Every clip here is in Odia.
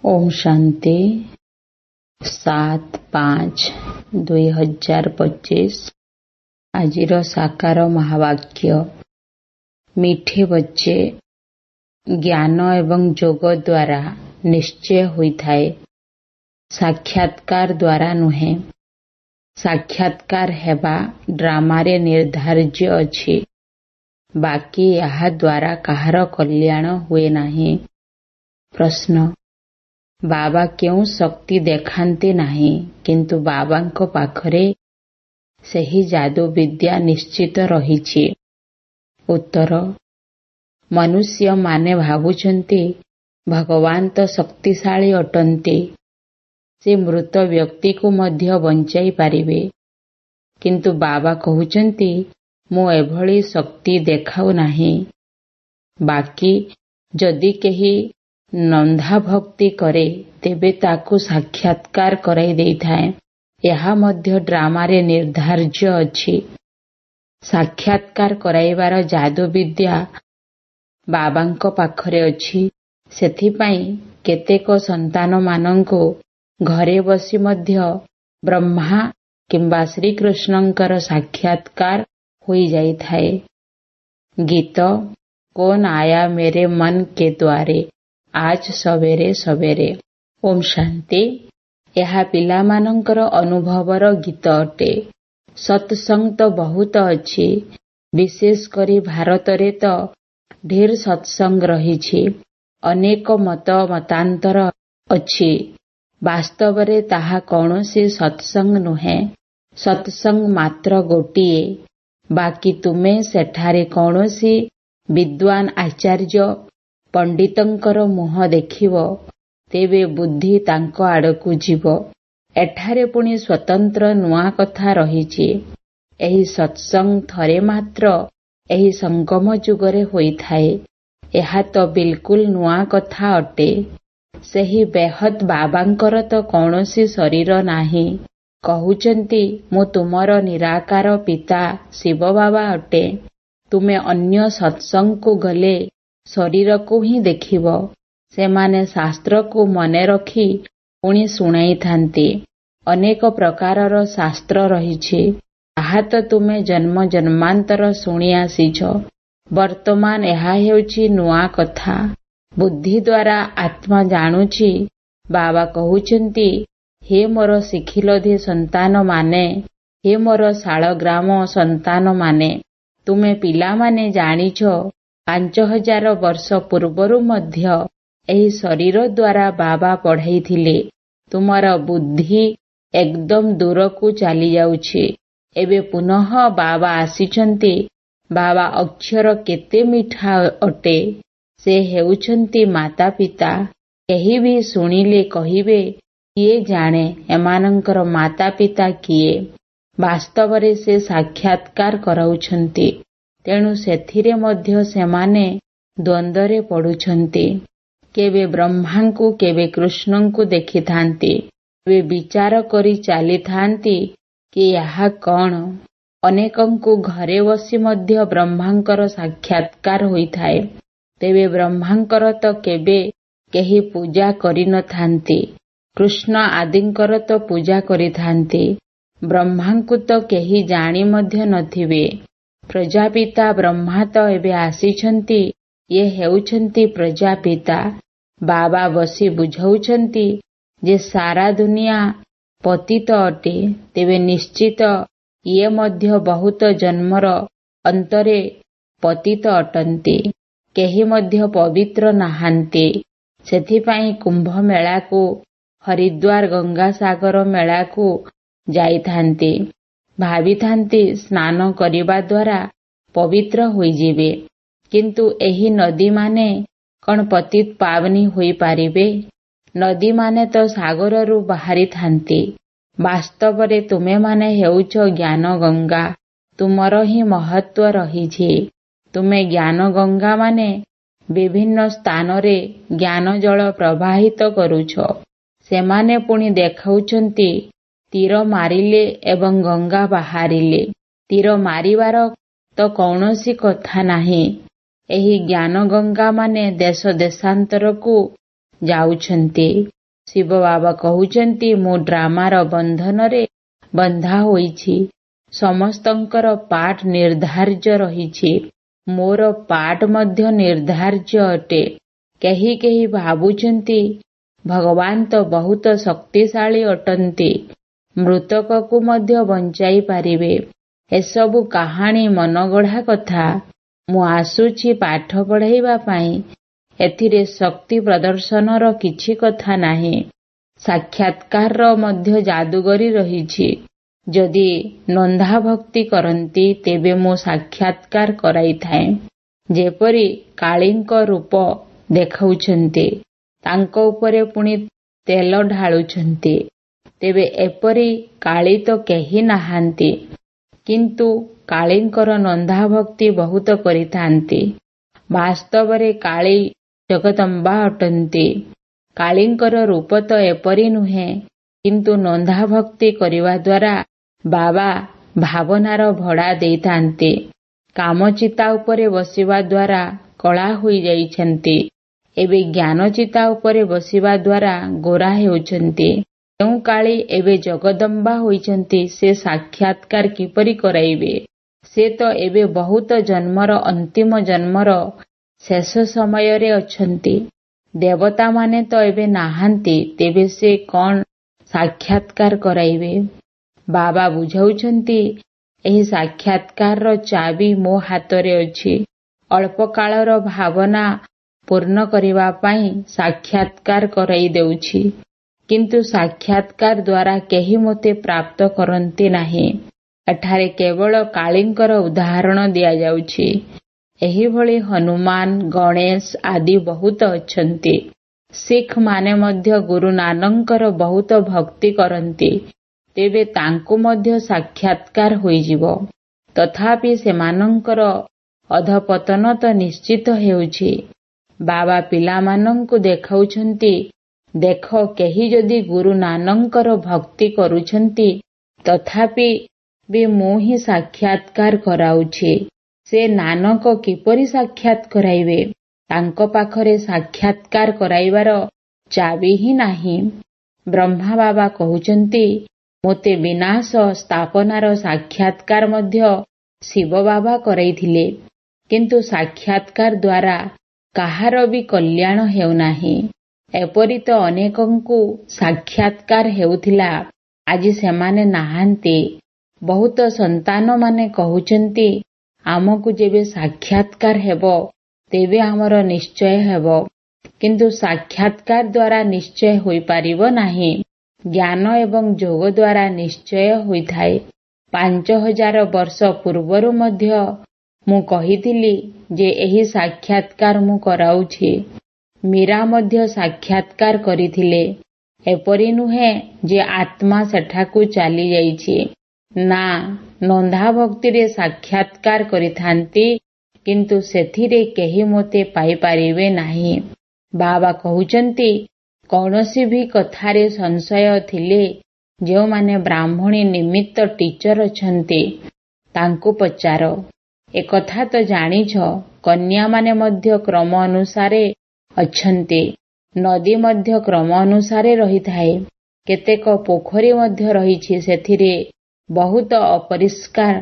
ओम शांति 7/5/2025 आजिर साकार महावाक्य। मीठे बच्चे, ज्ञान एवं योग द्वारा निश्चय होइथाए, साक्षात्कार द्वारा नुहे। साक्षात्कार हेबा ड्रामारे निर्धार्य अछि, बाकी यहाँ द्वारा काहार कल्याण हुए नाही। प्रश्न, बाबा क्यों शक्ति देखाते नाही किंतु बाबांको पाखरे सही जादू विद्या निश्चित रहिछि? उत्तर, मनुष्य माने भावुछन्ति भगवान तो शक्तिशाली अटन्ति, से मृत व्यक्ति को मध्य बंचाई पारिबे, किंतु बाबा कहउछन्ति मु एभली शक्ति देखाउ नाही। बाकी जदि केही नंधा भक्ति करे तेबे ताकु साक्षात्कार कराई देइथाए। यहा मध्य ड्रामारे निर्धार्य अछि। साक्षात्कार कराइबार जादू विद्या बाबांको पाखरे अछि। सेथिपाई केतेक संतान मानंको घरे बसी मध्य ब्रह्मा किंबा श्रीकृष्णंकर साक्षात्कार होई जाइथाए। गीत, कौन आया मेरे मन के द्वारे आज सवेरे सवेरे। ओम शांति। यहा पिलामानंकर अनुभवर गीत अटे। सत्संग तो बहुत अछि, विशेष करी भारतरे तो ढेर सत्संग रहिछि। अनेक मत मतांतर अछि। वास्तवरे ताहा कौनसी सत्संग नुहे। सत्संग मात्र गोटिए। बाकी तुमे सेठारे कौनसी विद्वान आचार्य पंडितंकर मुह देखिब, तेबे बुद्धि तांको आड़कु जीव। एठारे पुणी स्वतंत्र नुआ कथा रहिछि। एही सत्संग थरे मात्र एही संगम जुगरे होइथाए। एहा तो बिल्कुल नुआ कथा अटे। सेही बेहद बाबांकर तो कौनसी शरीर नाही। कहउचंती मु तुमर निराकार पिता शिव बाबा अटे। तुमे अन्य सत्संग को गले शरीर को ही देखिब। सेमाने शास्त्र को मने रखी पुणी सुनाई थांती। अनेक प्रकारर शास्त्र रहिछि। ताहा तो तुमे जन्म जन्मांतर शुणी आसीछ। वर्तमान एहा हेउछि नुआ कथा। बुद्धि द्वारा आत्मा जानुछि। बाबा कहउचंती, हे मोर शिखिलोधी संतान माने, हे मोर शालग्राम संतान माने, तुमे पिला माने जानिछ 5000 वर्ष पूर्वरु मध्य एही शरीर द्वारा बाबा पढ़ाइथिले। तुमर बुद्धि एकदम दूरकु चली जाउछि। एबे पुनः बाबा आसिछन्ति। बाबा अक्षर केते मिठा अटे। से हेउछन्ति माता पिता। केही भी सुनिले कहिबे, किए जाने एमानंकर माता पिता किए। वास्तवरे से साक्षात्कार कराउछन्ति। तेणु सेथिरे मध्य सेमाने द्वंद्वरे पड़ुछन्ति। केबे ब्रह्मांकु केबे कृष्णंकु देखिथांती। वे विचार करी चाली थांती कि यहाँ कौन। अनेकंकु घरे बसी मध्य ब्रह्मांकर साक्षात्कार होइथाए। तेबे ब्रह्मांकर तो केबे केही पूजा करि न थांती। कृष्ण आदिंकर तो पूजा करिथांती। ब्रह्मांकु तो केही जानी मध्य नथिबे। प्रजापिता ब्रह्मा तो एबे आसिछन्ति। ये हेउछन्ति प्रजापिता। बाबा बसी बुझाउछन्ति जे सारा दुनिया पतित अटे। तेबे निश्चित ये मध्य बहुत जन्मर अंतरे पतित अटन्ति। केही मध्य पवित्र नाहांति। सेथिपाई कुंभ मेला को, हरिद्वार गंगा सागर मेला को जाइथांति। भाविथांति स्नान करिबा द्वारा पवित्र होइजिबे। किंतु एही नदी माने कण पतित पावनी होई पारिबे? नदी माने तो सागररु बाहरी थांती। वास्तवरे तुमे माने हेउछ ज्ञान गंगा। तुमर ही महत्व रहिछि। तुमे ज्ञान गंगा माने विभिन्न स्थानरे ज्ञान जल प्रवाहित करुछ। सेमाने पुणी देखाउछन्ति तीर मारिले एवं गंगा बाहरिले। तीर मारिबार तो कौनसी कथा नाही। एही ज्ञान गंगा माने देश देशांतर को ଯାଉଛନ୍ତି। ଶିବ ବାବା କହୁଛନ୍ତି, ମୁଁ ଡ୍ରାମାର ବନ୍ଧନରେ ବନ୍ଧା ହୋଇଛି। ସମସ୍ତଙ୍କର ପାଠ ନିର୍ଦ୍ଧାର୍ଯ୍ୟ ରହିଛି। ମୋର ପାଠ ମଧ୍ୟ ନିର୍ଦ୍ଧାର୍ଯ୍ୟ ଅଟେ। କେହି କେହି ଭାବୁଛନ୍ତି ଭଗବାନ ତ ବହୁତ ଶକ୍ତିଶାଳୀ ଅଟନ୍ତି, ମୃତକକୁ ମଧ୍ୟ ବଞ୍ଚାଇ ପାରିବେ। ଏସବୁ କାହାଣୀ ମନଗଢ଼ା କଥା। ମୁଁ ଆସୁଛି ପାଠ ପଢ଼ାଇବା ପାଇଁ। ଏଥିରେ ଶକ୍ତି ପ୍ରଦର୍ଶନର କିଛି କଥା ନାହିଁ। ସାକ୍ଷାତକାରର ମଧ୍ୟ ଯାଦୁଗରୀ ରହିଛି। ଯଦି ନନ୍ଦା ଭକ୍ତି କରନ୍ତି ତେବେ ମୁଁ ସାକ୍ଷାତକାର କରାଇଥାଏ। ଯେପରି କାଳୀଙ୍କ ରୂପ ଦେଖାଉଛନ୍ତି, ତାଙ୍କ ଉପରେ ପୁଣି ତେଲ ଢାଳୁଛନ୍ତି। ତେବେ ଏପରି କାଳୀ ତ କେହି ନାହାନ୍ତି, କିନ୍ତୁ କାଳୀଙ୍କର ନନ୍ଦା ଭକ୍ତି ବହୁତ କରିଥାନ୍ତି। ବାସ୍ତବରେ କାଳୀ ଜଗଦମ୍ବା ଅଟନ୍ତି। କାଳୀଙ୍କର ରୂପ ତ ଏପରି ନୁହେଁ, କିନ୍ତୁ ନନ୍ଦା ଭକ୍ତି କରିବା ଦ୍ୱାରା ବାବା ଭାବନାର ଭଡ଼ା ଦେଇଥାନ୍ତି। କାମଚିତା ଉପରେ ବସିବା ଦ୍ୱାରା କଳା ହୋଇଯାଇଛନ୍ତି। ଏବେ ଜ୍ଞାନଚିତା ଉପରେ ବସିବା ଦ୍ୱାରା ଗୋରା ହେଉଛନ୍ତି। ଯେଉଁ କାଳୀ ଏବେ ଜଗଦମ୍ବା ହୋଇଛନ୍ତି, ସେ ସାକ୍ଷାତକାର କିପରି କରାଇବେ? ସେ ତ ଏବେ ବହୁତ ଜନ୍ମର ଅନ୍ତିମ ଜନ୍ମର ଶେଷ ସମୟରେ ଅଛନ୍ତି। ଦେବତାମାନେ ତ ଏବେ ନାହାନ୍ତି, ତେବେ ସେ କ'ଣ ସାକ୍ଷାତକାର କରାଇବେ? ବାବା ବୁଝାଉଛନ୍ତି, ଏହି ସାକ୍ଷାତକାରର ଚାବି ମୋ ହାତରେ ଅଛି। ଅଳ୍ପ କାଳର ଭାବନା ପୂର୍ଣ୍ଣ କରିବା ପାଇଁ ସାକ୍ଷାତକାର କରାଇ ଦେଉଛି। କିନ୍ତୁ ସାକ୍ଷାତକାର ଦ୍ୱାରା କେହି ମୋତେ ପ୍ରାପ୍ତ କରନ୍ତି ନାହିଁ। ଏଠାରେ କେବଳ କାଳୀଙ୍କର ଉଦାହରଣ ଦିଆଯାଉଛି। ଏହିଭଳି ହନୁମାନ, ଗଣେଶ ଆଦି ବହୁତ ଅଛନ୍ତି। ଶିଖମାନେ ମଧ୍ୟ ଗୁରୁ ନାନକଙ୍କର ବହୁତ ଭକ୍ତି କରନ୍ତି। ତେବେ ତାଙ୍କୁ ମଧ୍ୟ ସାକ୍ଷାତକାର ହୋଇଯିବ। ତଥାପି ସେମାନଙ୍କର ଅଧପତନ ତ ନିଶ୍ଚିତ ହେଉଛି। ବାବା ପିଲାମାନଙ୍କୁ ଦେଖାଉଛନ୍ତି, ଦେଖ, କେହି ଯଦି ଗୁରୁ ନାନକଙ୍କର ଭକ୍ତି କରୁଛନ୍ତି, ତଥାପି ବି ମୁଁ ହିଁ ସାକ୍ଷାତକାର କରାଉଛି। ସେ ନାନକ କିପରି ସାକ୍ଷାତ କରାଇବେ? ତାଙ୍କ ପାଖରେ ସାକ୍ଷାତକାର କରାଇବାର ଚାବି ହିଁ ନାହିଁ। ବ୍ରହ୍ମା ବାବା କହୁଛନ୍ତି, ମୋତେ ବିନାଶ ସ୍ଥାପନାର ସାକ୍ଷାତକାର ମଧ୍ୟ ଶିବ ବାବା କରାଇଥିଲେ। କିନ୍ତୁ ସାକ୍ଷାତକାର ଦ୍ୱାରା କାହାର ବି କଲ୍ୟାଣ ହେଉନାହିଁ। ଏପରି ତ ଅନେକଙ୍କୁ ସାକ୍ଷାତକାର ହେଉଥିଲା, ଆଜି ସେମାନେ ନାହାନ୍ତି। ବହୁତ ସନ୍ତାନମାନେ କହୁଛନ୍ତି, ଆମକୁ ଯେବେ ସାକ୍ଷାତକାର ହେବ, ତେବେ ଆମର ନିଶ୍ଚୟ ହେବ। କିନ୍ତୁ ସାକ୍ଷାତକାର ଦ୍ୱାରା ନିଶ୍ଚୟ ହୋଇପାରିବ ନାହିଁ। ଜ୍ଞାନ ଏବଂ ଯୋଗ ଦ୍ୱାରା ନିଶ୍ଚୟ ହୋଇଥାଏ। 5000 ବର୍ଷ ପୂର୍ବରୁ ମଧ୍ୟ ମୁଁ କହିଥିଲି ଯେ ଏହି ସାକ୍ଷାତକାର ମୁଁ କରାଉଛି। ମୀରା ମଧ୍ୟ ସାକ୍ଷାତକାର କରିଥିଲେ। ଏପରି ନୁହେଁ ଯେ ଆତ୍ମା ସେଠାକୁ ଚାଲିଯାଇଛି। ନା, ନନ୍ଦା ଭକ୍ତିରେ ସାକ୍ଷାତକାର କରିଥାନ୍ତି, କିନ୍ତୁ ସେଥିରେ କେହି ମୋତେ ପାଇପାରିବେ ନାହିଁ। ବାବା କହୁଛନ୍ତି, କୌଣସି ବି କଥାରେ ସଂଶୟ ଥିଲେ ଯେଉଁମାନେ ବ୍ରାହ୍ମଣୀ ନିମିତ୍ତ ଟିଚର ଅଛନ୍ତି, ତାଙ୍କୁ ପଚାର। ଏକଥା ତ ଜାଣିଛ, କନ୍ୟାମାନେ ମଧ୍ୟ କ୍ରମ ଅନୁସାରେ ଅଛନ୍ତି। ନଦୀ ମଧ୍ୟ କ୍ରମ ଅନୁସାରେ ରହିଥାଏ। କେତେକ ପୋଖରୀ ମଧ୍ୟ ରହିଛି, ସେଥିରେ ବହୁତ ଅପରିଷ୍କାର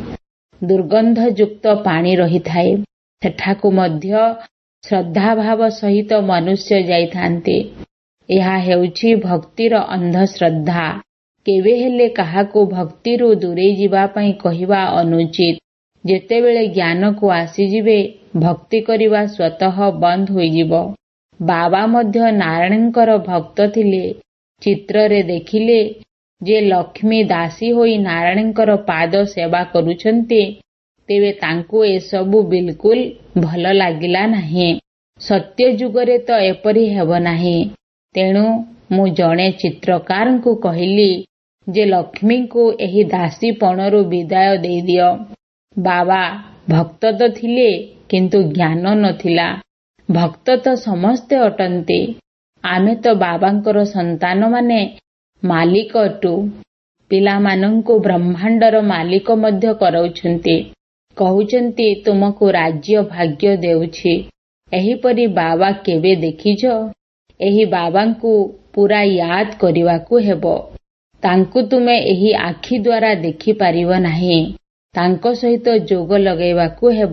ଦୁର୍ଗନ୍ଧଯୁକ୍ତ ପାଣି ରହିଥାଏ। ସେଠାକୁ ମଧ୍ୟ ଶ୍ରଦ୍ଧାଭାବ ସହିତ ମନୁଷ୍ୟ ଯାଇଥାନ୍ତି। ଏହା ହେଉଛି ଭକ୍ତିର ଅନ୍ଧଶ୍ରଦ୍ଧା। କେବେ ହେଲେ କାହାକୁ ଭକ୍ତିରୁ ଦୂରେଇ ଯିବା ପାଇଁ କହିବା ଅନୁଚିତ। ଯେତେବେଳେ ଜ୍ଞାନକୁ ଆସିଯିବେ, ଭକ୍ତି କରିବା ସ୍ୱତଃ ବନ୍ଦ ହୋଇଯିବ। ବାବା ମଧ୍ୟ ନାରାୟଣଙ୍କର ଭକ୍ତ ଥିଲେ। ଚିତ୍ରରେ ଦେଖିଲେ ଯେ ଲକ୍ଷ୍ମୀ ଦାସୀ ହୋଇ ନାରାୟଣଙ୍କର ପାଦ ସେବା କରୁଛନ୍ତି, ତେବେ ତାଙ୍କୁ ଏସବୁ ବିଲକୁଲ ଭଲ ଲାଗିଲା ନାହିଁ। ସତ୍ୟ ଯୁଗରେ ତ ଏପରି ହେବ ନାହିଁ। ତେଣୁ ମୁଁ ଜଣେ ଚିତ୍ରକାରଙ୍କୁ କହିଲି ଯେ ଲକ୍ଷ୍ମୀଙ୍କୁ ଏହି ଦାସୀପଣରୁ ବିଦାୟ ଦେଇଦିଅ। ବାବା ଭକ୍ତ ତ ଥିଲେ, କିନ୍ତୁ ଜ୍ଞାନ ନଥିଲା। ଭକ୍ତ ତ ସମସ୍ତେ ଅଟନ୍ତି। ଆମେ ତ ବାବାଙ୍କର ସନ୍ତାନମାନେ ମାଲିକ ଅଟୁ। ପିଲାମାନଙ୍କୁ ବ୍ରହ୍ମାଣ୍ଡର ମାଲିକ ମଧ୍ୟ କରାଉଛନ୍ତି। କହୁଛନ୍ତି, ତୁମକୁ ରାଜ୍ୟ ଭାଗ୍ୟ ଦେଉଛି। ଏହିପରି ବାବା କେବେ ଦେଖିଛ? ଏହି ବାବାଙ୍କୁ ପୁରା ୟାଦ କରିବାକୁ ହେବ। ତାଙ୍କୁ ତୁମେ ଏହି ଆଖି ଦ୍ୱାରା ଦେଖିପାରିବ ନାହିଁ। ତାଙ୍କ ସହିତ ଯୋଗ ଲଗାଇବାକୁ ହେବ।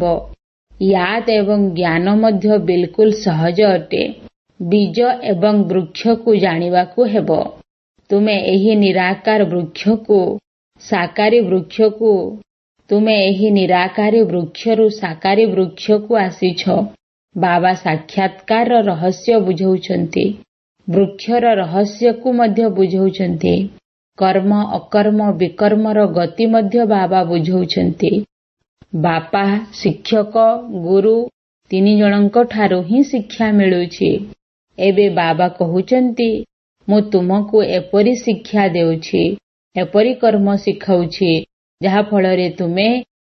ୟାଦ ଏବଂ ଜ୍ଞାନ ମଧ୍ୟ ବିଲକୁଲ ସହଜ ଅଟେ। ବୀଜ ଏବଂ ବୃକ୍ଷକୁ ଜାଣିବାକୁ ହେବ। ତୁମେ ଏହି ନିରାକାର ବୃକ୍ଷକୁ ସାକାରୀ ବୃକ୍ଷକୁ ତୁମେ ଏହି ନିରାକାରୀ ବୃକ୍ଷରୁ ସାକାରୀ ବୃକ୍ଷକୁ ଆସିଛ। ବାବା ସାକ୍ଷାତକାରର ରହସ୍ୟ ବୁଝାଉଛନ୍ତି। ବୃକ୍ଷର ରହସ୍ୟକୁ ମଧ୍ୟ ବୁଝାଉଛନ୍ତି। କର୍ମ ଅକର୍ମ ବିକର୍ମର ଗତି ମଧ୍ୟ ବାବା ବୁଝାଉଛନ୍ତି। ବାପା, ଶିକ୍ଷକ, ଗୁରୁ ତିନି ଜଣଙ୍କ ଠାରୁ ହିଁ ଶିକ୍ଷା ମିଳୁଛି। ଏବେ ବାବା କହୁଛନ୍ତି, ମୁଁ ତୁମକୁ ଏପରି ଶିକ୍ଷା ଦେଉଛି, ଏପରି କର୍ମ ଶିଖାଉଛି, ଯାହାଫଳରେ ତୁମେ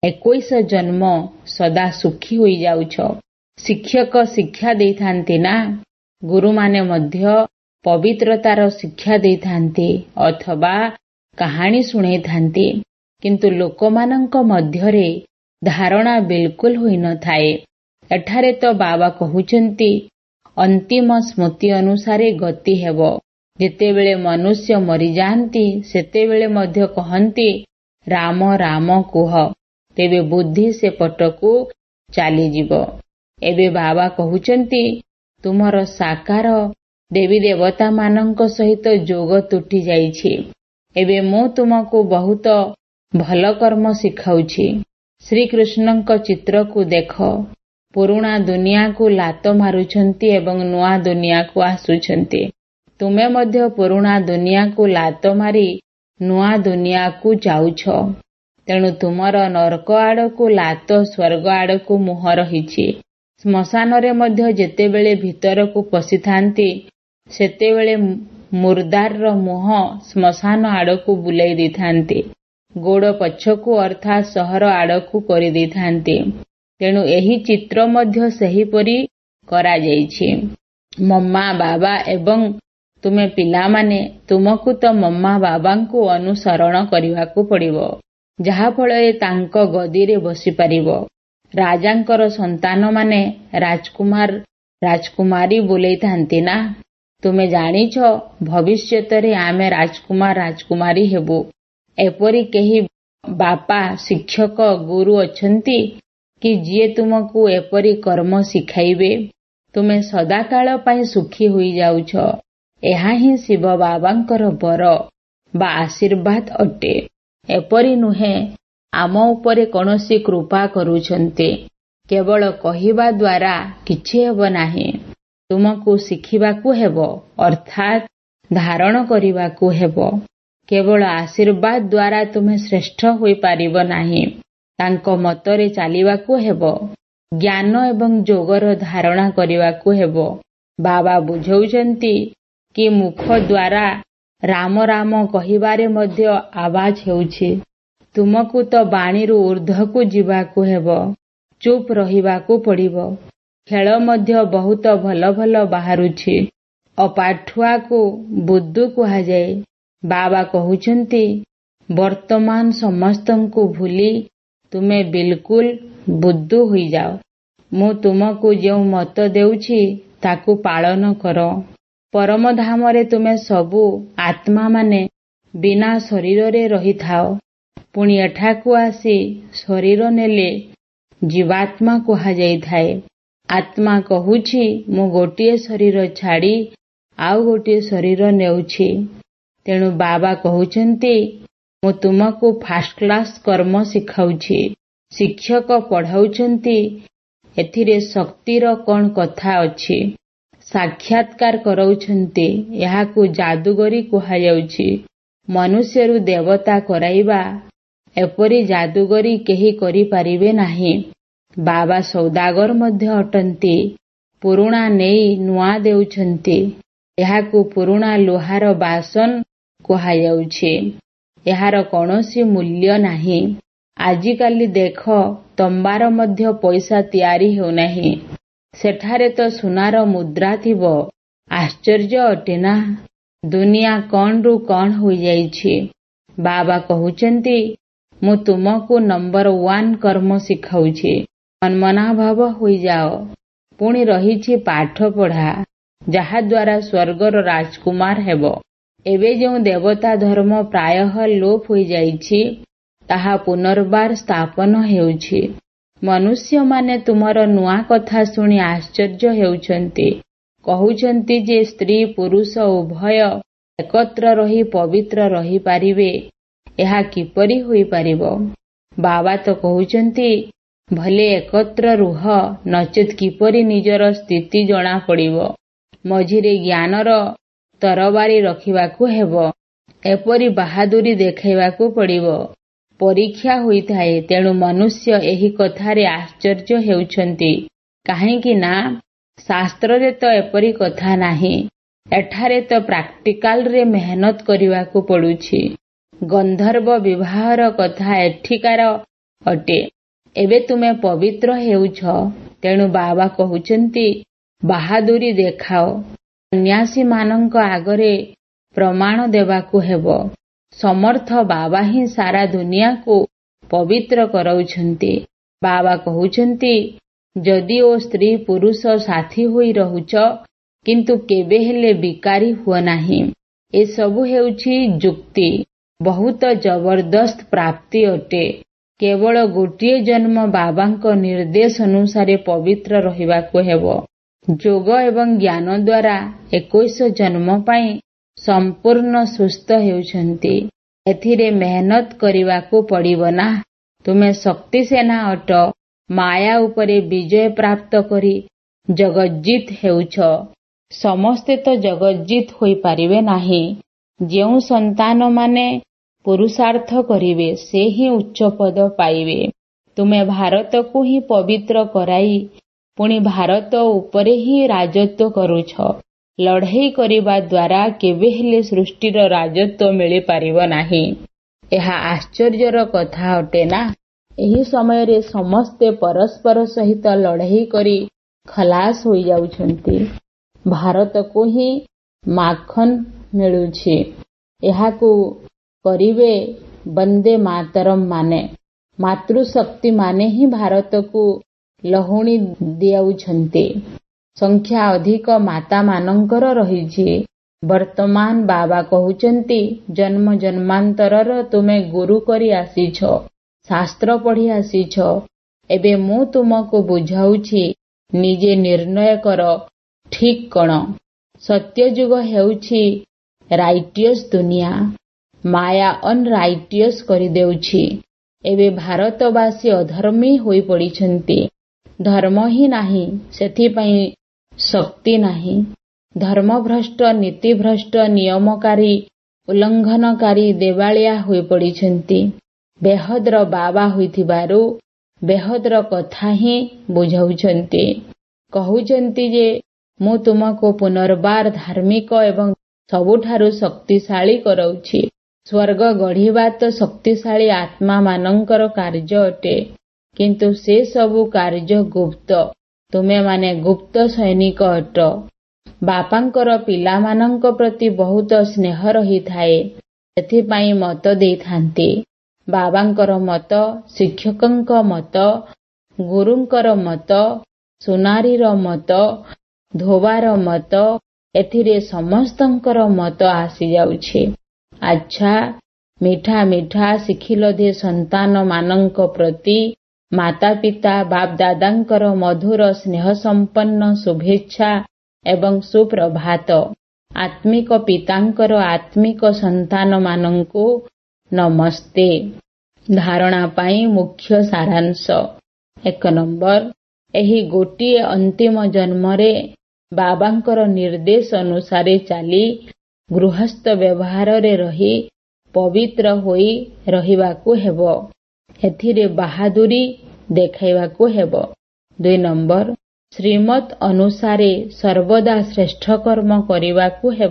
21 ଜନ୍ମ ସଦା ସୁଖୀ ହୋଇଯାଉଛ। ଶିକ୍ଷକ ଶିକ୍ଷା ଦେଇଥାନ୍ତି ନା, ଗୁରୁମାନେ ମଧ୍ୟ ପବିତ୍ରତାର ଶିକ୍ଷା ଦେଇଥାନ୍ତି ଅଥବା କାହାଣୀ ଶୁଣାଇଥାନ୍ତି। କିନ୍ତୁ ଲୋକମାନଙ୍କ ମଧ୍ୟରେ ଧାରଣା ବିଲକୁଲ ହୋଇନଥାଏ। ଏଠାରେ ତ ବାବା କହୁଛନ୍ତି, ଅନ୍ତିମ ସ୍ମୃତି ଅନୁସାରେ ଗତି ହେବ। ଯେତେବେଳେ ମନୁଷ୍ୟ ମରିଯାଆନ୍ତି ସେତେବେଳେ ମଧ୍ୟ କହନ୍ତି, ରାମ ରାମ କୁହ, ତେବେ ବୁଦ୍ଧି ସେପଟକୁ ଚାଲିଯିବ। ଏବେ ବାବା କହୁଛନ୍ତି, ତୁମର ସାକାର ଦେବୀ ଦେବତାମାନଙ୍କ ସହିତ ଯୋଗ ତୁଟି ଯାଇଛି। ଏବେ ମୁଁ ତୁମକୁ ବହୁତ ଭଲ କର୍ମ ଶିଖାଉଛି। ଶ୍ରୀକୃଷ୍ଣଙ୍କ ଚିତ୍ରକୁ ଦେଖ। ପୁରୁଣା ଦୁନିଆକୁ ଲାତ ମାରୁଛନ୍ତି ଏବଂ ନୂଆ ଦୁନିଆକୁ ଆସୁଛନ୍ତି। ତୁମେ ମଧ୍ୟ ପୁରୁଣା ଦୁନିଆକୁ ଲାତ ମାରି ନୂଆ ଦୁନିଆକୁ ଯାଉଛ। ତେଣୁ ତୁମର ନରକ ଆଡ଼କୁ ଲାତ, ସ୍ୱର୍ଗ ଆଡ଼କୁ ମୁହଁ ରହିଛି। ଶ୍ମଶାନରେ ମଧ୍ୟ ଯେତେବେଳେ ଭିତରକୁ ପଶିଥାନ୍ତି ସେତେବେଳେ ମୁର୍ଦାରର ମୁହଁ ଶ୍ମଶାନ ଆଡ଼କୁ ବୁଲାଇ ଦେଇଥାନ୍ତି। ଗୋଡ଼ ପଛକୁ ଅର୍ଥାତ୍ ସହର ଆଡ଼କୁ କରିଦେଇଥାନ୍ତି। ତେଣୁ ଏହି ଚିତ୍ର ମଧ୍ୟ ସେହିପରି କରାଯାଇଛି। ମମ୍ମା ବାବା ଏବଂ ତୁମେ ପିଲାମାନେ, ତୁମକୁ ତ ମମ୍ମା ବାବାଙ୍କୁ ଅନୁସରଣ କରିବାକୁ ପଡ଼ିବ, ଯାହାଫଳରେ ତାଙ୍କ ଗଦିରେ ବସିପାରିବ। ରାଜାଙ୍କର ସନ୍ତାନମାନେ ରାଜକୁମାର ରାଜକୁମାରୀ ବୋଲେଇଥାନ୍ତି ନା। ତୁମେ ଜାଣିଛ, ଭବିଷ୍ୟତରେ ଆମେ ରାଜକୁମାର ରାଜକୁମାରୀ ହେବୁ। ଏପରି କେହି ବାପା, ଶିକ୍ଷକ, ଗୁରୁ ଅଛନ୍ତି କି ଯିଏ ତୁମକୁ ଏପରି କର୍ମ ଶିଖାଇବେ? ତୁମେ ସଦାକାଳ ପାଇଁ ସୁଖୀ ହୋଇଯାଉଛ। ଏହା ହିଁ ଶିବ ବାବାଙ୍କର ବର ବା ଆଶୀର୍ବାଦ ଅଟେ। ଏପରି ନୁହେଁ ଆମ ଉପରେ କୌଣସି କୃପା କରୁଛନ୍ତି। କେବଳ କହିବା ଦ୍ୱାରା କିଛି ହେବ ନାହିଁ। ତୁମକୁ ଶିଖିବାକୁ ହେବ, ଅର୍ଥାତ୍ ଧାରଣ କରିବାକୁ ହେବ। କେବଳ ଆଶୀର୍ବାଦ ଦ୍ୱାରା ତୁମେ ଶ୍ରେଷ୍ଠ ହୋଇପାରିବ ନାହିଁ। ତାଙ୍କ ମତରେ ଚାଲିବାକୁ ହେବ। ଜ୍ଞାନ ଏବଂ ଯୋଗର ଧାରଣା କରିବାକୁ ହେବ। ବାବା ବୁଝାଉଛନ୍ତି କି ମୁଖ ଦ୍ୱାରା ରାମ ରାମ କହିବାରେ ମଧ୍ୟ ଆବାଜ ହେଉଛି। ତୁମକୁ ତ ବାଣୀରୁ ଊର୍ଦ୍ଧ୍ୱକୁ ଯିବାକୁ ହେବ। ଚୁପ୍ ରହିବାକୁ ପଡ଼ିବ। ଖେଳ ମଧ୍ୟ ବହୁତ ଭଲ ଭଲ ବାହାରୁଛି। ଅପାଠୁଆକୁ ବୁଦ୍ଧୁ କୁହାଯାଏ। ବାବା କହୁଛନ୍ତି, ବର୍ତ୍ତମାନ ସମସ୍ତଙ୍କୁ ଭୁଲି ତୁମେ ବିଲକୁଲ ବୁଦ୍ଧୁ ହୋଇଯାଅ। ମୁଁ ତୁମକୁ ଯେଉଁ ମତ ଦେଉଛି ତାକୁ ପାଳନ କର। ପରମଧାମରେ ତୁମେ ସବୁ ଆତ୍ମାମାନେ ବିନା ଶରୀରରେ ରହିଥାଅ। ପୁଣି ଏଠାକୁ ଆସି ଶରୀର ନେଲେ ଜୀବାତ୍ମା କୁହାଯାଇଥାଏ। ଆତ୍ମା କହୁଛି, ମୁଁ ଗୋଟିଏ ଶରୀର ଛାଡ଼ି ଆଉ ଗୋଟିଏ ଶରୀର ନେଉଛି। ତେଣୁ ବାବା କହୁଛନ୍ତି, ମୁଁ ତୁମକୁ ଫାଷ୍ଟ କ୍ଲାସ୍ କର୍ମ ଶିଖାଉଛି। ଶିକ୍ଷକ ପଢ଼ାଉଛନ୍ତି, ଏଥିରେ ଶକ୍ତିର କ'ଣ କଥା ଅଛି? ସାକ୍ଷାତକାର କରାଉଛନ୍ତି, ଏହାକୁ ଯାଦୁଗରୀ କୁହାଯାଉଛି। ମନୁଷ୍ୟରୁ ଦେବତା କରାଇବା, ଏପରି ଯାଦୁଗରୀ କେହି କରିପାରିବେ ନାହିଁ। ବାବା ସୌଦାଗର ମଧ୍ୟ ଅଟନ୍ତି। ପୁରୁଣା ନେଇ ନୂଆ ଦେଉଛନ୍ତି। ଏହାକୁ ପୁରୁଣା ଲୁହାର ବାସନ କୁହାଯାଉଛି। ଏହାର କୌଣସି ମୂଲ୍ୟ ନାହିଁ। ଆଜିକାଲି ଦେଖ, ତମ୍ବାର ମଧ୍ୟ ପଇସା ତିଆରି ହେଉନାହିଁ। ସେଠାରେ ତ ସୁନାର ମୁଦ୍ରା ଥିବ। ଆଶ୍ଚର୍ଯ୍ୟ ଅଟେ ନା? ଦୁନିଆ କ'ଣରୁ କ'ଣ ହୋଇଯାଇଛି। ବାବା କହୁଛନ୍ତି, ମୁଁ ତୁମକୁ ନମ୍ବର 1 କର୍ମ ଶିଖାଉଛି। ମନ୍ମନାଭବ ହୋଇଯାଅ। ପୁଣି ରହିଛି ପାଠ ପଢ଼ା। ଯାହାଦ୍ୱାରା ସ୍ୱର୍ଗର ରାଜକୁମାର ହେବ। ଏବେ ଯେଉଁ ଦେବତା ଧର୍ମ ପ୍ରାୟଃ ଲୋପ ହୋଇଯାଇଛି, ତାହା ପୁନର୍ବାର ସ୍ଥାପନ ହେଉଛି। ମନୁଷ୍ୟମାନେ ତୁମର ନୂଆ କଥା ଶୁଣି ଆଶ୍ଚର୍ଯ୍ୟ ହେଉଛନ୍ତି। କହୁଛନ୍ତି ଯେ ସ୍ତ୍ରୀ ପୁରୁଷ ଉଭୟ ଏକତ୍ର ରହି ପବିତ୍ର ରହିପାରିବେ। ଏହା କିପରି ହୋଇପାରିବ? ବାବା ତ କହୁଛନ୍ତି, ଭଲେ ଏକତ୍ର ରୁହ, ନଚେତ୍ କିପରି ନିଜର ସ୍ଥିତି ଜଣାପଡ଼ିବ। ମଝିରେ ଜ୍ଞାନର ତରବାରୀ ରଖିବାକୁ ହେବ। ଏପରି ବାହାଦୁରୀ ଦେଖାଇବାକୁ ପଡ଼ିବ। ପରୀକ୍ଷା ହୋଇଥାଏ। ତେଣୁ ମନୁଷ୍ୟ ଏହି କଥାରେ ଆଶ୍ଚର୍ଯ୍ୟ ହେଉଛନ୍ତି। କାହିଁକି ନା ଶାସ୍ତ୍ରରେ ତ ଏପରି କଥା ନାହିଁ। ଏଠାରେ ତ ପ୍ରାକ୍ଟିକାଲରେ ମେହନତ କରିବାକୁ ପଡ଼ୁଛି। ଗନ୍ଧର୍ବ ବିବାହର କଥା ଏଠିକାର ଅଟେ। ଏବେ ତୁମେ ପବିତ୍ର ହେଉଛ। ତେଣୁ ବାବା କହୁଛନ୍ତି, ବାହାଦୁରୀ ଦେଖାଅ। ସନ୍ନ୍ୟାସୀମାନଙ୍କ ଆଗରେ ପ୍ରମାଣ ଦେବାକୁ ହେବ। ସମର୍ଥ ବାବା ହିଁ ସାରା ଦୁନିଆକୁ ପବିତ୍ର କରାଉଛନ୍ତି। ବାବା କହୁଛନ୍ତି, ଯଦିଓ ସ୍ତ୍ରୀ ପୁରୁଷ ସାଥୀ ହୋଇ ରହୁଛ, କିନ୍ତୁ କେବେ ହେଲେ ବିକାରୀ ହୁଅ ନାହିଁ। ଏସବୁ ହେଉଛି ଯୁକ୍ତି। ବହୁତ ଜବରଦସ୍ତ ପ୍ରାପ୍ତି ଅଟେ। କେବଳ ଗୋଟିଏ ଜନ୍ମ ବାବାଙ୍କ ନିର୍ଦ୍ଦେଶ ଅନୁସାରେ ପବିତ୍ର ରହିବାକୁ ହେବ। ଯୋଗ ଏବଂ ଜ୍ଞାନ ଦ୍ୱାରା 21 ଜନ୍ମ ପାଇଁ ସମ୍ପୂର୍ଣ୍ଣ ସୁସ୍ଥ ହେଉଛନ୍ତି। ଏଥିରେ ମେହନତ କରିବାକୁ ପଡ଼ିବ ନା। ତୁମେ ଶକ୍ତିସେନା ଅଟ। ମାୟା ଉପରେ ବିଜୟ ପ୍ରାପ୍ତ କରି ଜଗଜ୍ଜିତ ହେଉଛ। ସମସ୍ତେ ତ ଜଗଜ୍ଜିତ ହୋଇପାରିବେ ନାହିଁ। ଯେଉଁ ସନ୍ତାନମାନେ ପୁରୁଷାର୍ଥ କରିବେ, ସେ ହିଁ ଉଚ୍ଚ ପଦ ପାଇବେ। ତୁମେ ଭାରତକୁ ହିଁ ପବିତ୍ର କରାଇ ପୁଣି ଭାରତ ଉପରେ ହିଁ ରାଜତ୍ୱ କରୁଛ। ଲଢ଼େଇ କରିବା ଦ୍ୱାରା କେବେ ହେଲେ ସୃଷ୍ଟିର ରାଜତ୍ୱ ମିଳିପାରିବ ନାହିଁ। ଏହା ଆଶ୍ଚର୍ଯ୍ୟର କଥା ଅଟେ ନା। ଏହି ସମୟରେ ସମସ୍ତେ ପରସ୍ପର ସହିତ ଲଢ଼େଇ କରି ଖଲାସ ହୋଇଯାଉଛନ୍ତି। ଭାରତକୁ ହିଁ ମାଖନ ମିଳୁଛି। ଏହାକୁ କରିବେ ବନ୍ଦେ ମାତରମ୍ ମାନେ। ମାତୃଶକ୍ତିମାନେ ହିଁ ଭାରତକୁ ଲହୁଣୀ ଦିଆଉଛନ୍ତି। ସଂଖ୍ୟା ଅଧିକ ମାତାମାନଙ୍କର ରହିଛି। ବର୍ତ୍ତମାନ ବାବା କହୁଛନ୍ତି, ଜନ୍ମ ଜନ୍ମାନ୍ତରର ତୁମେ ଗୁରୁ କରି ଆସିଛ, ଶାସ୍ତ୍ର ପଢ଼ି ଆସିଛ। ଏବେ ମୁଁ ତୁମକୁ ବୁଝାଉଛି, ନିଜେ ନିର୍ଣ୍ଣୟ କର ଠିକ୍ କ'ଣ। ସତ୍ୟଯୁଗ ହେଉଛି ରାଇଟିୟସ୍ ଦୁନିଆ। ମାୟା ଅନରାଇଟିୟସ୍ କରିଦେଉଛି। ଏବେ ଭାରତବାସୀ ଅଧର୍ମୀ ହୋଇପଡ଼ିଛନ୍ତି। ଧର୍ମ ହିଁ ନାହିଁ, ସେଥିପାଇଁ ଶକ୍ତି ନାହିଁ। ଧର୍ମଭ୍ରଷ୍ଟ, ନୀତିଭ୍ରଷ୍ଟ, ନିୟମକାରୀ, ଉଲ୍ଲଂଘନକାରୀ, ଦେବାଳିଆ ହୋଇପଡ଼ିଛନ୍ତି। ବେହଦର ବାବା ହୋଇଥିବାରୁ ବେହଦର କଥା ହିଁ ବୁଝାଉଛନ୍ତି। କହୁଛନ୍ତି ଯେ ମୁଁ ତୁମକୁ ପୁନର୍ବାର ଧାର୍ମିକ ଏବଂ ସବୁଠାରୁ ଶକ୍ତିଶାଳୀ କରାଉଛି। ସ୍ୱର୍ଗ ଗଢ଼ିବା ତ ଶକ୍ତିଶାଳୀ ଆତ୍ମାମାନଙ୍କର କାର୍ଯ୍ୟ ଅଟେ। କିନ୍ତୁ ସେ ସବୁ କାର୍ଯ୍ୟ ଗୁପ୍ତ। ତୁମେମାନେ ଗୁପ୍ତ ସୈନିକ ଅଟ। ବାପାଙ୍କର ପିଲାମାନଙ୍କ ପ୍ରତି ବହୁତ ସ୍ନେହ ରହିଥାଏ। ସେଥିପାଇଁ ମତ ଦେଇଥାନ୍ତି। ବାବାଙ୍କର ମତ, ଶିକ୍ଷକଙ୍କ ମତ, ଗୁରୁଙ୍କର ମତ, ସୁନାରୀର ମତ, ଧୋବାର ମତ, ଏଥିରେ ସମସ୍ତଙ୍କର ମତ ଆସିଯାଉଛି। ଆଚ୍ଛା, ମିଠା ମିଠା ଶିଖିଲ ଯେ ସନ୍ତାନମାନଙ୍କ ପ୍ରତି ମାତାପିତା ବାପଦାଦାଙ୍କର ମଧୁର ସ୍ନେହସମ୍ପନ୍ନ ଶୁଭେଚ୍ଛା ଏବଂ ସୁପ୍ରଭାତ। ଆତ୍ମିକ ପିତାଙ୍କର ଆତ୍ମିକ ସନ୍ତାନମାନଙ୍କୁ ନମସ୍ତେ। ଧାରଣା ପାଇଁ ମୁଖ୍ୟ ସାରାଂଶ। 1 ନମ୍ବର, ଏହି ଗୋଟିଏ ଅନ୍ତିମ ଜନ୍ମରେ ବାବାଙ୍କର ନିର୍ଦ୍ଦେଶ ଅନୁସାରେ ଚାଲି ଗୃହସ୍ଥ ବ୍ୟବହାରରେ ରହି ପବିତ୍ର ହୋଇ ରହିବାକୁ ହେବ। ଏଥିରେ ବାହାଦୁରୀ ଦେଖାଇବାକୁ ହେବ। 2 ନମ୍ବର, ଶ୍ରୀମତ୍ ଅନୁସାରେ ସର୍ବଦା ଶ୍ରେଷ୍ଠ କର୍ମ କରିବାକୁ ହେବ।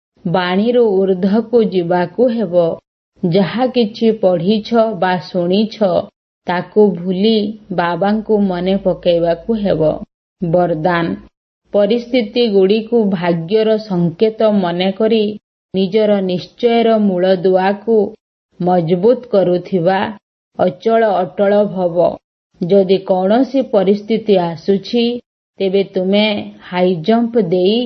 ବାଣୀରୁ ଊର୍ଦ୍ଧ୍ୱକୁ ଯିବାକୁ ହେବ। ଯାହା କିଛି ପଢ଼ିଛ ବା ଶୁଣିଛ, ତାକୁ ଭୁଲି ବାବାଙ୍କୁ ମନେ ପକାଇବାକୁ ହେବ। ବରଦାନ, ପରିସ୍ଥିତିଗୁଡ଼ିକୁ ଭାଗ୍ୟର ସଂକେତ ମନେକରି ନିଜର ନିଶ୍ଚୟର ମୂଳଦୁଆକୁ ମଜବୁତ କରୁଥିବା ଅଚଳ ଅଟଳ ଭବ। ଯଦି କୌଣସି ପରିସ୍ଥିତି ଆସୁଛି, ତେବେ ତୁମେ ହାଇଜମ୍ପ ଦେଇ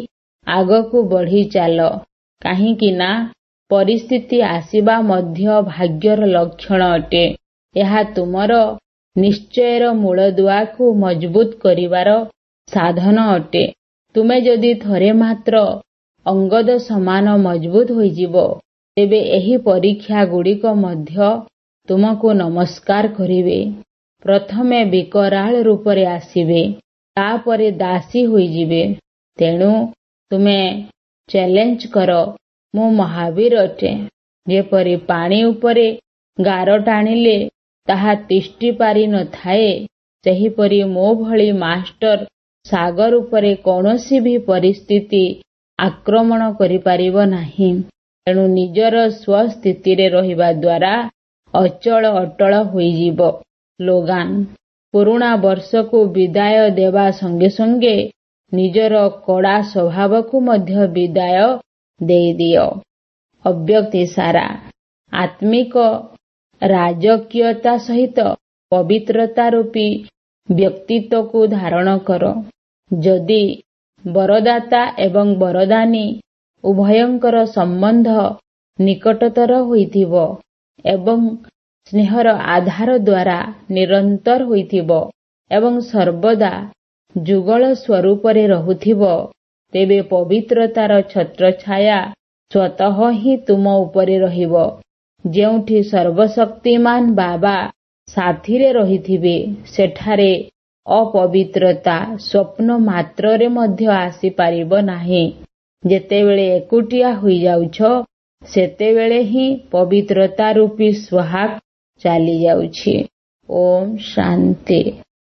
ଆଗକୁ ବଢି ଚାଲ, କାହିଁକି ନା ପରିସ୍ଥିତି ଆସିବା ମଧ୍ୟ ଭାଗ୍ୟର ଲକ୍ଷଣ ଅଟେ। ଏହା ତୁମର ନିଶ୍ଚୟର ମୂଳଦୁଆକୁ ମଜବୁତ କରିବାର ସାଧନ ଅଟେ। ତୁମେ ଯଦି ଥରେ ମାତ୍ର ଅଙ୍ଗଦ ସମାନ ମଜବୁତ ହୋଇଯିବ, ତେବେ ଏହି ପରୀକ୍ଷାଗୁଡ଼ିକ ମଧ୍ୟ ତୁମକୁ ନମସ୍କାର କରିବେ। ପ୍ରଥମେ ବିକରାଳ ରୂପରେ ଆସିବେ, ତାପରେ ଦାସୀ ହୋଇଯିବେ। ତେଣୁ ତୁମେ ଚ୍ୟାଲେଞ୍ଜ କର, ମୁଁ ମହାବୀର ଅଟେ। ଯେପରି ପାଣି ଉପରେ ଗାର ଟାଣିଲେ ତାହା ତିଷ୍ଠି ପାରି ନଥାଏ, ସେହିପରି ମୋ ଭଳି ମାଷ୍ଟର ସାଗର ଉପରେ କୌଣସି ବି ପରିସ୍ଥିତି ଆକ୍ରମଣ କରିପାରିବ ନାହିଁ। ତେଣୁ ନିଜର ସ୍ୱସ୍ଥିତିରେ ରହିବା ଦ୍ୱାରା ଅଚଳ ଅଟଳ ହୋଇଯିବ। ସ୍ଲୋଗାନ: ପୁରୁଣା ବର୍ଷକୁ ବିଦାୟ ଦେବା ସଙ୍ଗେ ସଙ୍ଗେ ନିଜର କଡ଼ା ସ୍ୱଭାବକୁ ମଧ୍ୟ ବିଦାୟ ଦେଇଦିଅ। ଅବ୍ୟକ୍ତିସାରା: ଆତ୍ମିକ ରାଜକୀୟତା ସହିତ ପବିତ୍ରତା ରୂପୀ ବ୍ୟକ୍ତିତ୍ୱକୁ ଧାରଣ କର। ଯଦି ବରଦାତା ଏବଂ ବରଦାନୀ ଉଭୟଙ୍କର ସମ୍ବନ୍ଧ ନିକଟତର ହୋଇଥିବ ଏବଂ ସ୍ନେହର ଆଧାର ଦ୍ୱାରା ନିରନ୍ତର ହୋଇଥିବ ଏବଂ ସର୍ବଦା ଯୁଗଳ ସ୍ୱରୂପରେ ରହୁଥିବ, ତେବେ ପବିତ୍ରତାର ଛତ୍ରଛାୟା ସ୍ୱତଃ ହିଁ ତୁମ ଉପରେ ରହିବ। ଯେଉଁଠି ସର୍ବଶକ୍ତିମାନ ବାବା ସାଥିରେ ରହିଥିବେ, ସେଠାରେ ଅପବିତ୍ରତା ସ୍ୱପ୍ନ ମାତ୍ରରେ ମଧ୍ୟ ଆସିପାରିବ ନାହିଁ। ଯେତେବେଳେ ଏକୁଟିଆ ହୋଇଯାଉଛ, ସେତେବେଳେ ହିଁ ପବିତ୍ରତା ରୂପୀ ସୁହାଗ ଚାଲିଯାଉଛି। ଓମ୍ ଶାନ୍ତି।